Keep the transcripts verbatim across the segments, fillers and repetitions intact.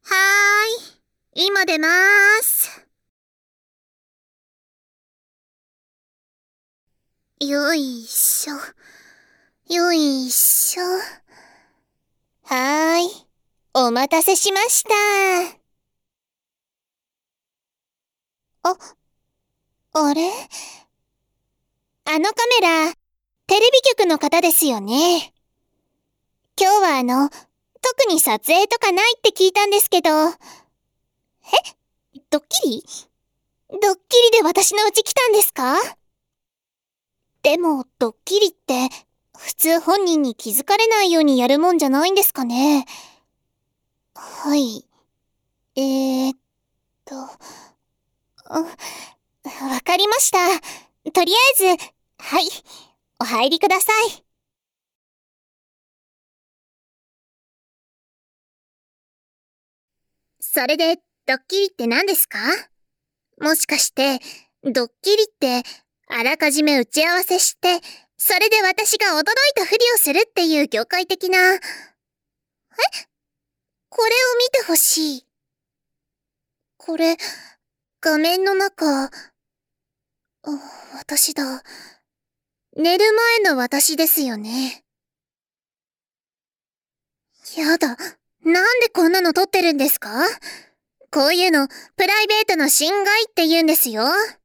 はーい、今出まーす。よいしょ、よいしょ。はーい、お待たせしました。あ、あれ？あのカメラ、テレビ局の方ですよね。今日はあの、特に撮影とかないって聞いたんですけど。え？ドッキリ？ドッキリで私の家来たんですか？でも、ドッキリって、普通本人に気づかれないようにやるもんじゃないんですかね。はい。えーっと、うん、わかりました。とりあえず、はい、お入りください。それで、ドッキリって何ですか？もしかして、ドッキリって、あらかじめ打ち合わせして、それで私が驚いたふりをするっていう業界的な。え？これを見てほしい。これ、画面の中、あ、私だ。寝る前の私ですよね。やだ。なんでこんなの撮ってるんですか？こういうの、プライベートの侵害って言うんですよ。え？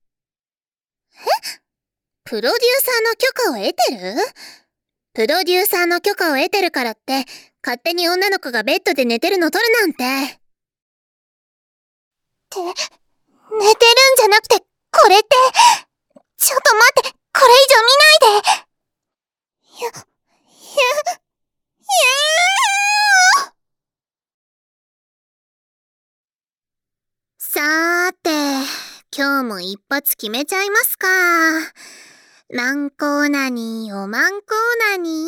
プロデューサーの許可を得てる？プロデューサーの許可を得てるからって、勝手に女の子がベッドで寝てるの撮るなんて。って、寝てるんじゃなくて、これって、ちょっと待って、これ以上見ないで。や、や、やーさーて、今日も一発決めちゃいますか。マンコーナニーおマンコーナニー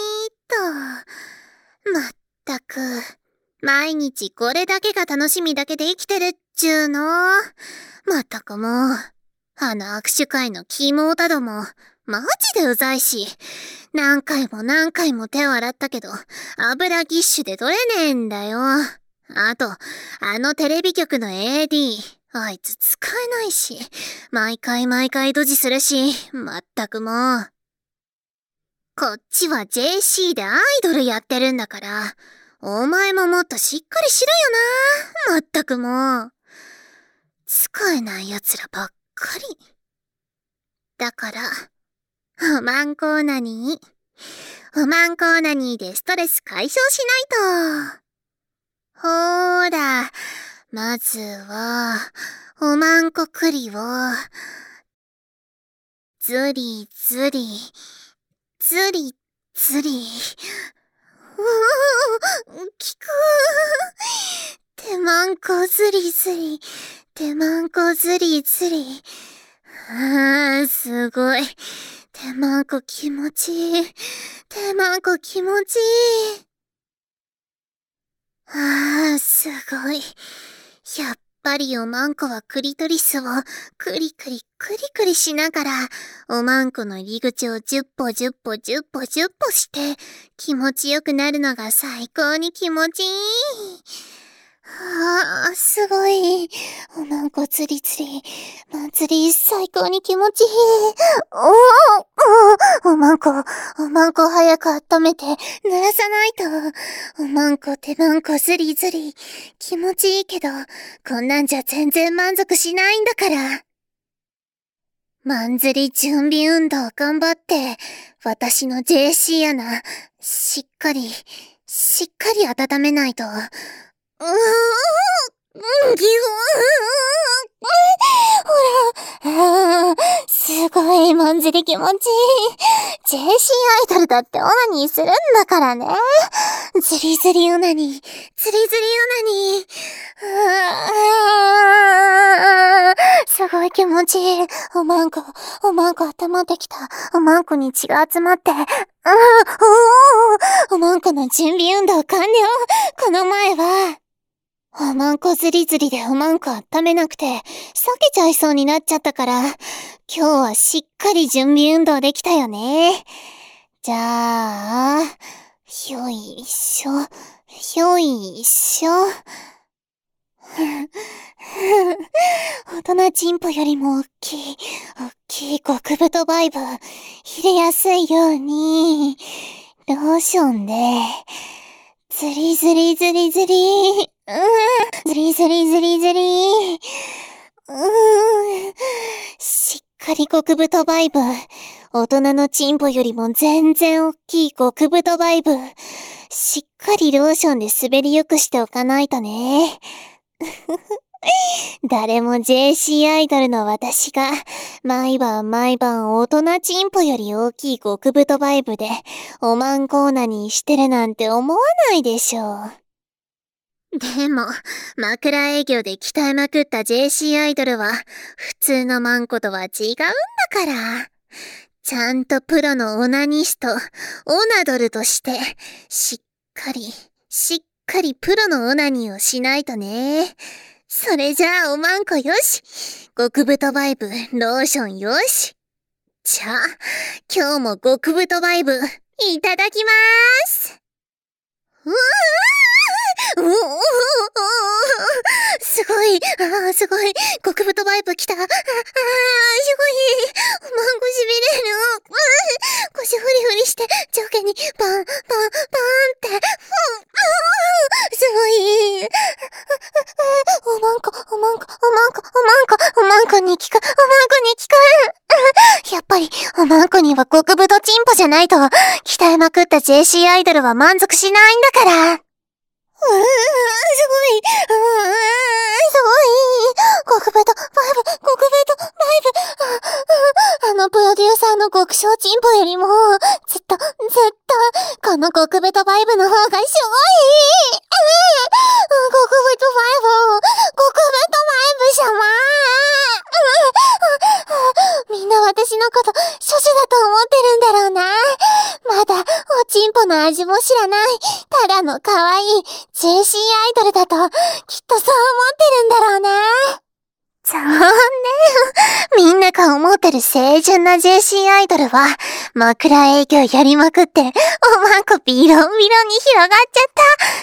と。まったく、毎日これだけが楽しみだけで生きてるっちゅうの。まったくもう、あの握手会のキモータども、マジでうざいし、何回も何回も手を洗ったけど、油ぎっしゅで取れねえんだよ。あと、あのテレビ局の エーディー、あいつ使えないし、毎回毎回ドジするし、まったくもう。こっちは ジェーシー でアイドルやってるんだから、お前ももっとしっかりしろよな。まったくもう。使えない奴らばっかり。だから、おまんこーなにー、おまんこーなにーでストレス解消しないと。ほーら、まずは、おまんこ栗を、ずりずり、ずりずり。うー、効く。手まんこずりずり、手まんこずりずり。あー、すごい。手まんこ気持ちいい。手まんこ気持ちいい。あー、すごい。やっぱりおまんこはクリトリスをクリクリクリクリしながら、おまんこの入り口をじゅっぽじゅっぽじゅっぽじゅっぽして気持ちよくなるのが最高に気持ちいい。あー、すごい。おまんこつりつり、祭り最高に気持ちいい。おー、お、おまんこ、おまんこ早く温めて、濡らさないと。おまんこ手まんこずりずり。気持ちいいけど、こんなんじゃ全然満足しないんだから。まんずり準備運動頑張って、私の ジェーシー やな、しっかり、しっかり温めないと。うーん、ぎゅー、ほら、あー、すごい、まんじり気持ちいい。ジェーシー アイドルだってオナニーするんだからね。ずりずりオナニー、ずりずりオナニー。あー、すごい気持ちいい。おまんこ、おまんこ温まってきた。おまんこに血が集まって。あー、おー、おまんこの準備運動完了。この前は、おまんこずりずりでおまんこ温めなくて、避けちゃいそうになっちゃったから、今日はしっかり準備運動できたよね。じゃあ、ひょいしょ、ひょいしょ。 大人チンポよりも大きい、大きい極太バイブ、入れやすいように、ローションで、ズリズリズリズリ、うん、ズリズリズリズリ、うん、しっかり極太バイブ、大人のチンポよりも全然大きい極太バイブ、しっかりローションで滑りよくしておかないとね。誰も ジェーシー アイドルの私が、毎晩毎晩大人チンポより大きい極太バイブで、おまんこーなにしてるなんて思わないでしょう。でも、枕営業で鍛えまくった ジェーシー アイドルは、普通のマンコとは違うんだから。ちゃんとプロのオナニスト、オナドルとして、しっかり、しっかりプロのオナニーをしないとね。それじゃあおまんこよし。極太バイブ、ローションよし。じゃあ、今日も極太バイブ、いただきまーす。うわーうおーすごい、あーすごい、極太バイブ来た。あー、すごい、おまんこしびれる。腰フリフリして、上下にパン、パン、パンって、すごい。おまんこ、おまんこ、おまんこ、おまんこ、おまんこに効く、おまんこに効く。やっぱり、おまんこには極太チンポじゃないと、鍛えまくった ジェーシー アイドルは満足しないんだから。うーん、すごい。うーん、すごい。極太、バイブ、極太、バイブ。あ、あのプロデューサーの極小チンポよりも、ずっと、ずっと、この極太バイブの方がすごい。うん、極太バイブ、極太バイブ様。みんな私のこと、処女だと思ってるんだろうな。まだ、おちんぽの味も知らない、ただの可愛い ジェーシー アイドルだと、きっとそう思ってるんだろうな。残念。みんなが思ってる清純な ジェーシー アイドルは、枕営業やりまくって、おまんこビロンビロンに広がっちゃった、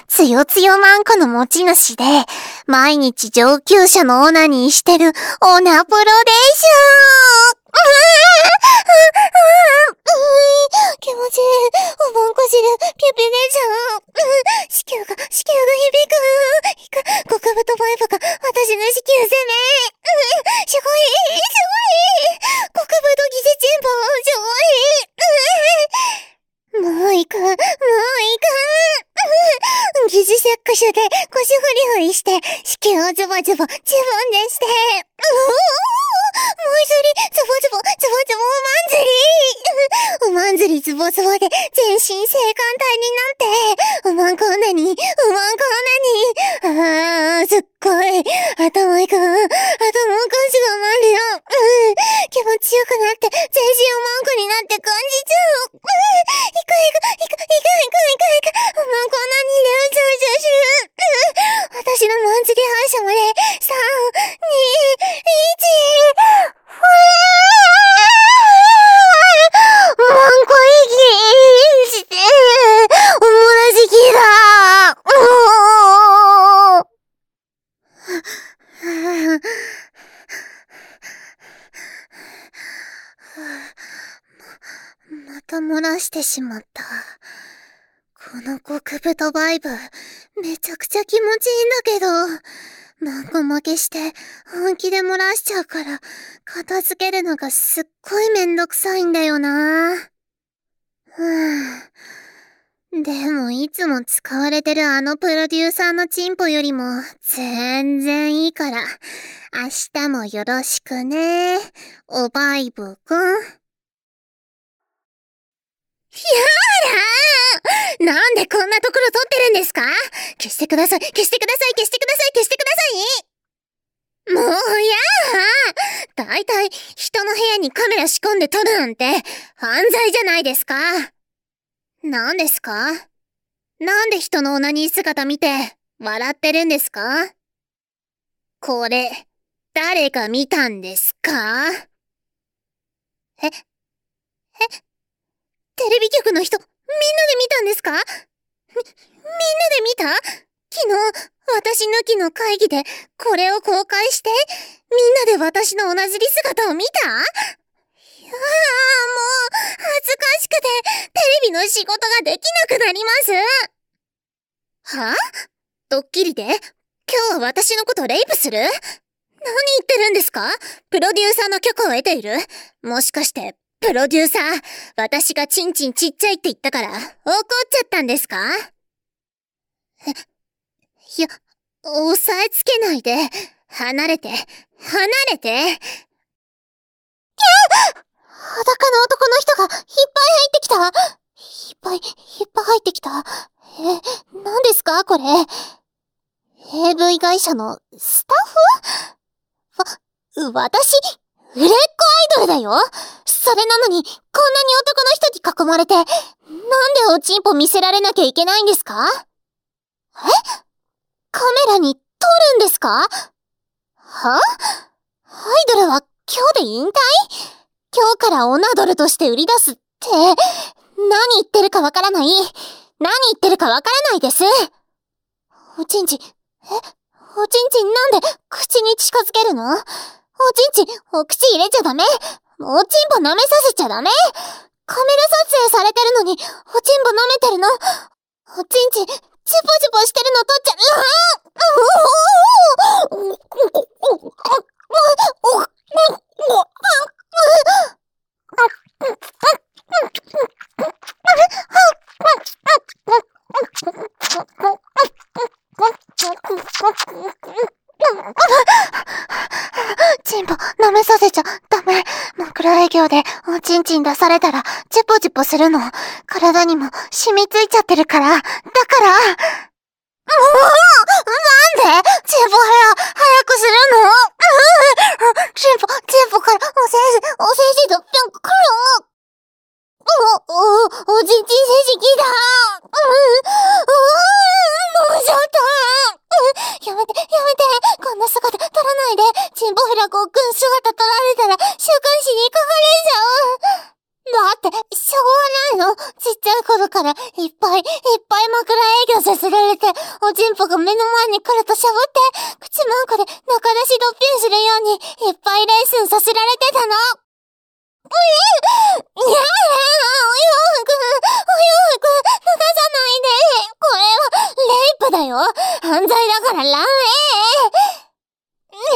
つよつよまんこの持ち主で、毎日上級者のオナニーしてるオナプロでしょ。うー気持ちいい。おまんこ汁、ピュピュでしょ。子宮が、子宮が響く。ひく、極太バイブが、私の子宮攻め。すごい、すごい。極太疑似チンポ、すごい。もう行く、もう行く。疑似セックスで腰フリフリして、子宮をズボズボ、自分でして。もう一人、ズボズボ、ズボズボ、おまんずり。おまんずりズボズボで、全身性感帯になって、おまんこなに、おまんこなに。あー、すっごい。頭いく。頭おかしがまるよ。うん。気持ちよくなって、全身おまんこになって感じちゃう。うん。いくいく、いく、いく、いく、いく、いく。おまんこなにでうじうじする。うん。私のまんずり反射まで、さん、に、いち。ふぅー。マンコ息して、おもらしきだ。おー。また漏らしてしまった。この極太バイブ、めちゃくちゃ気持ちいいんだけど、マンコ負けして本気で漏らしちゃうから、片付けるのがすっごいめんどくさいんだよな。うん。でもいつも使われてるあのプロデューサーのチンポよりも全然いいから、明日もよろしくね、おバイブくん。やーだー、なんでこんなところ撮ってるんですか？消してください、消してください、消してください、消してください。もうやー、だいたい人の部屋にカメラ仕込んで撮るなんて犯罪じゃないですか。なんですか？なんで人のオナニー姿見て笑ってるんですか？これ、誰が見たんですか？ええテレビ局の人、みんなで見たんですか？み、みんなで見た？聞い日、私抜きの会議でこれを公開して、みんなで私の同じり姿を見た？いやー、もう、恥ずかしくて、テレビの仕事ができなくなります。は？ドッキリで？今日は私のことレイプする？何言ってるんですか？プロデューサーの許可を得ている？もしかして、プロデューサー、私がチンチンちっちゃいって言ったから、怒っちゃったんですか？え、いや、押さえつけないで。離れて、離れて。キャー！裸の男の人がいっぱい入ってきた。いっぱい、いっぱい入ってきた。え、何ですかこれ。エーブイ 会社のスタッフ？わ、私、売れっ子アイドルだよ。それなのに、こんなに男の人に囲まれて、なんでおちんぽ見せられなきゃいけないんですか？え？カメラに撮るんですか？は？アイドルは今日で引退？今日からオナドルとして売り出すって、何言ってるかわからない。何言ってるかわからないです。おちんちん、え？おちんちんなんで口に近づけるの？おちんちん、お口入れちゃダメ。おちんぽ舐めさせちゃダメ。カメラ撮影されてるのに、おちんぽ舐めてるの。おちんちん、チュポチュポしてるの撮っちゃ、チンポ舐めさせちゃダメ。枕営業でおちんちん出されたらチュポチュポするの。体にも染みついちゃってるから。だから、もうなんでチンポヘア早くするの？チンポ、チンポからおせじ、おせじとぴょんくるの。お、お、おちんちんせじきだ。うん、うん、飲んじゃった。やめて、やめて。こんな姿撮らないで。チンポフラごっくん姿撮られたら週刊誌に書かれちゃう。だって、しょうがないの。ちっちゃい頃からいっぱいいっぱい枕営業させられて、おちんぽが目の前に来るとしゃぶって、口マンコで中出しドッピンするようにいっぱいレッスンさせられてたの。うえ！いやだ！お洋服、お洋服、脱がさないで！これは、レイプだよ！犯罪だからランウェイ！えぇ、ー、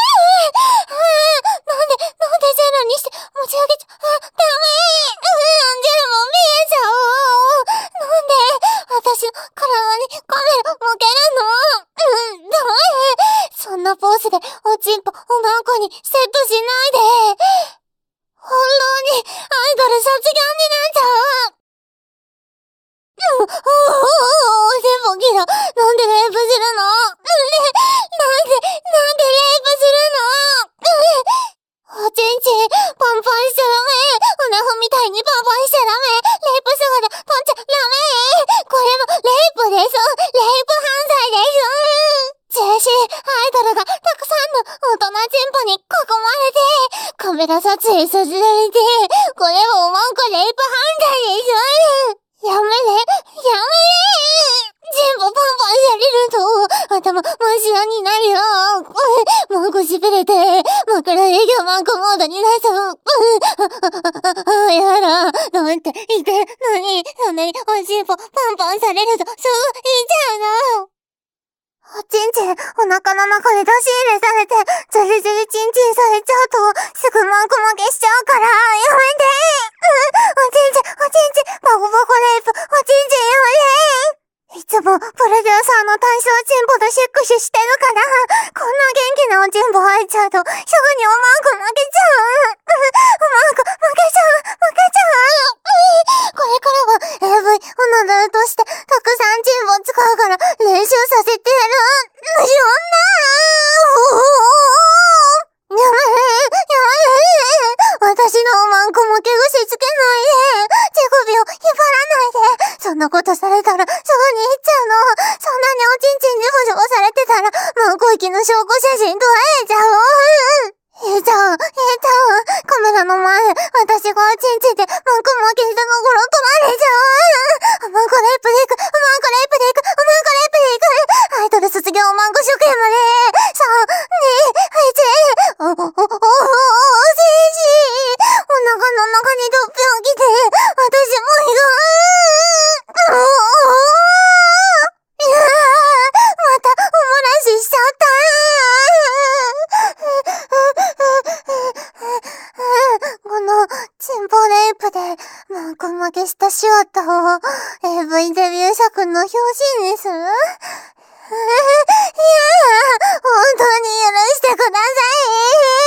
なんで、なんでゼロにして持ち上げちゃ、あ、ダメー、うん、ジェルも見えちゃう。なんで、私の体にカメラ向けるの？うん、ダメ。そんなポーズでおちんぽ、おまんこにセットしないで。本当にアイドル卒業になっちゃう。うん、おーおーおーおー、おちんぽキだ。なんでレイプするの？なんで、なんで、なんでレイプするの？うん、おちんちん、パンパンしちゃダメ。おなほみたいにパンパンしちゃダメ。レイプ姿撮っちゃダメ。これもレイプです。レイプ犯罪です。ジェシー、アイドルがたくさんの大人チンポに囲まれて、カメラ撮影させられて、これもおまんこレイプ犯罪です。やめね、やめね。チンポパンパンされると、頭真っ白になるよ。マンコしびれて、枕営業マンコモードになっちゃう。あ、やだ。だって言ってるのに、そんなにおチンポパンパンされると、すぐ言っちゃうの。おちんちん、お腹の中で出し入れされて、ジャリジャリチンチンされちゃうと、すぐマンコ負けしちゃうから、やめて。うん、おちんちん、おちんちん、バコバコレイプ、おちんちんやめて。いつも、プロデューサーの体操チンポとシェックシしてるから、こんな元気なおちんぽ入っちゃうと、すぐにおまんこ負けちゃう。おまんこ負けちゃう、負けちゃう。これからは エーブイ オナダルとして、たくさんチンポ使うから、練習させてやる。そんな。やめ、やめ、私のおまんこも毛癖つけないで。乳首を引っ張らないで。そんなことされたら、すぐに言っちゃうの。そんなにおちんちんジボジボされてたら、マンコ息の証拠写真撮られちゃう。言えちゃう、言えちゃう。カメラの前で、私がおちんちんでマンコ負けしたところ撮られちゃう。マンコレイプでいく、マンコレイプでいく、マンコレイプでいく。ア気で、私もいる。うおーいやー、またおもらししちゃった。この、チンポレイプで、もく負けしたシアターを エーブイ デビュー作の表紙にする？いやー、本当に許してください。